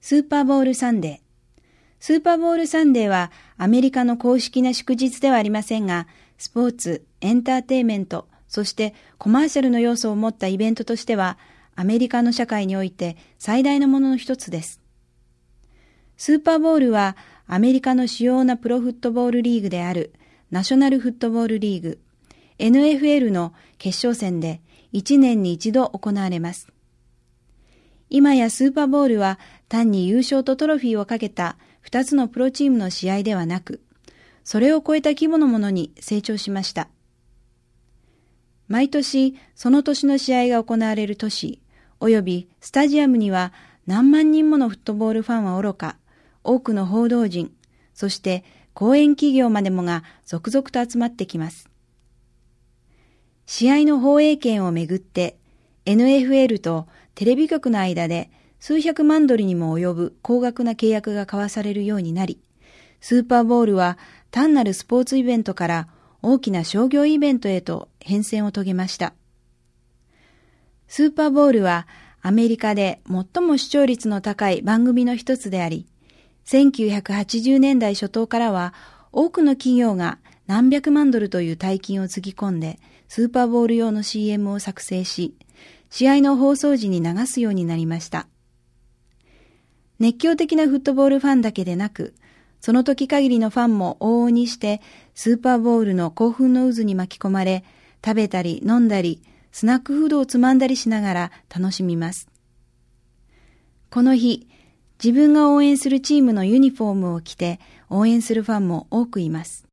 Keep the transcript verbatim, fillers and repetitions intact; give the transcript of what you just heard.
スーパーボウルサンデー。スーパーボウルサンデーはアメリカの公式な祝日ではありませんが、スポーツ、エンターテイメント、そしてコマーシャルの要素を持ったイベントとしては、アメリカの社会において最大のものの一つです。スーパーボウルはアメリカの主要なプロフットボールリーグであるナショナルフットボールリーグ エヌエフエル の決勝戦でいちねんに一度行われます。今やスーパーボウルは単に優勝とトロフィーをかけたふたつのプロチームの試合ではなく、それを超えた規模のものに成長しました。毎年その年の試合が行われる都市およびスタジアムには何万人ものフットボールファンはおろか、多くの報道陣、そして講演企業までもが続々と集まってきます。試合の放映権をめぐって エヌエフエル とテレビ局の間で数百万ドルにも及ぶ高額な契約が交わされるようになり、スーパーボウルは単なるスポーツイベントから大きな商業イベントへと変遷を遂げました。スーパーボウルはアメリカで最も視聴率の高い番組の一つであり、せんきゅうひゃくはちじゅうねんだい初頭からは多くの企業が何百万ドルという大金をつぎ込んでスーパーボウル用の シーエム を作成し、試合の放送時に流すようになりました。熱狂的なフットボールファンだけでなく、その時限りのファンも往々にしてスーパーボウルの興奮の渦に巻き込まれ、食べたり飲んだり、スナックフードをつまんだりしながら楽しみます。この日、自分が応援するチームのユニフォームを着て応援するファンも多くいます。